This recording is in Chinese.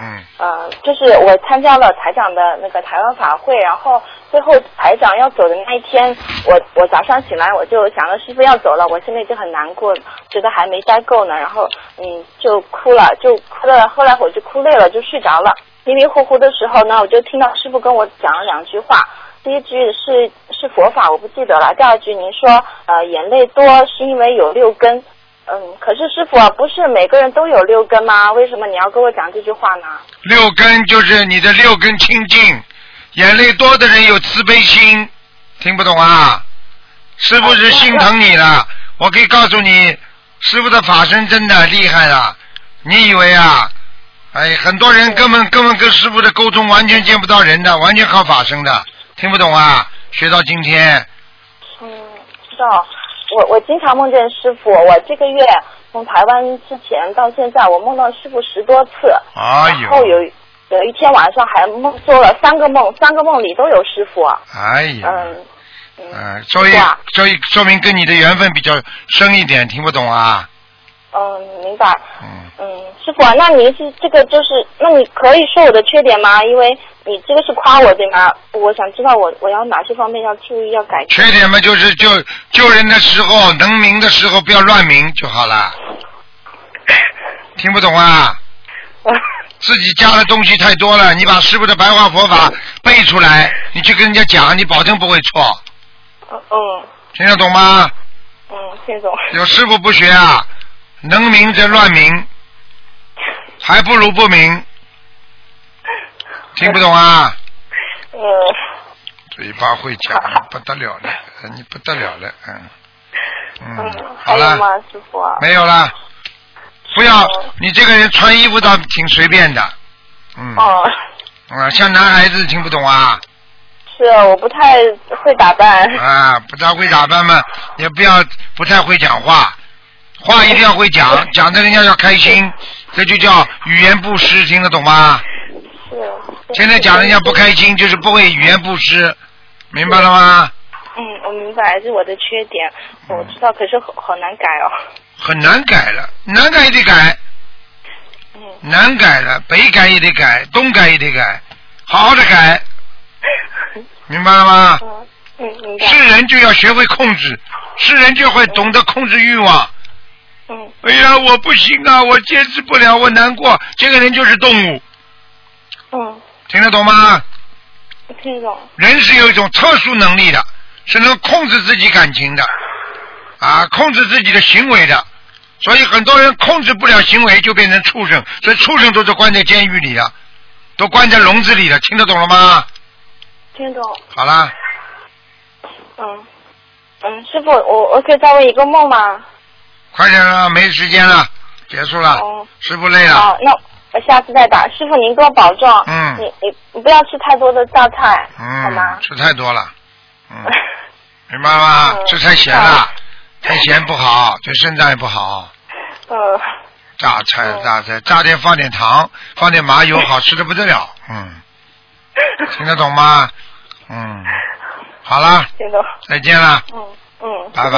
就是我参加了台长的那个台湾法会，然后最后台长要走的那一天，我早上醒来我就想着师父要走了，我心里就很难过，觉得还没待够呢，然后就哭了，后来我就哭累了，就睡着了。迷迷糊糊的时候呢，我就听到师父跟我讲了2句话。第一句是佛法，我不记得了。第二句您说眼泪多是因为有6根。可是师父啊，不是每个人都有6根吗？为什么你要跟我讲这句话呢？6 根就是你的6根清净，眼泪多的人有慈悲心，听不懂啊？师父是心疼你了，我可以告诉你，师父的法身真的厉害了。你以为啊？很多人根本跟师父的沟通完全见不到人的，完全靠法身的，听不懂啊？学到今天。 知道。我经常梦见师父，我这个月从台湾之前到现在，我梦到师父10多次。然后有一天晚上还做了3个梦，3个梦里都有师父。所以说明跟你的缘分比较深一点，听不懂啊？ 明白。师父啊，那你这个就是，那你可以说我的缺点吗？因为你这个是夸我对吗？我想知道我要哪些方面要注意要改。 缺点嘛，就是救人的时候，能明的时候不要乱明就好了。听不懂啊？自己加的东西太多了，你把师父的白话佛法背出来，你去跟人家讲，你保证不会错。听得懂吗？ 听得懂。 有师父不学啊，能明则乱明，还不如不明。听不懂啊？嘴巴会讲，不得了了，你不得了了，好了。 还有吗，师父？ 没有了。不要，你这个人穿衣服倒挺随便的。像男孩子听不懂啊？ 是，我不太会打扮。 不太会打扮嘛，也不太会讲话，话一定要会讲，讲的人家要开心，这就叫语言布施，听得懂吗？现在讲人家不开心，就是不会语言布施，明白了吗？ 我明白，这是我的缺点，我知道，可是好难改哦。 很难改了，难改也得改。难改了，北改也得改，东改也得改，好好的改，明白了吗？ 明白。 是人就要学会控制，是人就会懂得控制欲望。哎呀，我不行啊，我坚持不了，我难过，这个人就是动物。听得懂吗？ 听得懂。 人是有一种特殊能力的，是能控制自己感情的，控制自己的行为的。所以很多人控制不了行为，就变成畜生，所以畜生都是关在监狱里的，都关在笼子里的，听得懂了吗？ 听懂。 好了。 师父，我可以再问一个梦吗？ 快点了，没时间了，结束了。师父累了。 那我下次再打。师父您多保重。你不要吃太多的大菜，好吗？ 吃太多了。明白吗？吃太咸了，太咸不好，对肾脏也不好。榨菜，榨点放点糖，放点麻油，好吃的不得了。听得懂吗？好了。 听懂。 再见了。拜拜。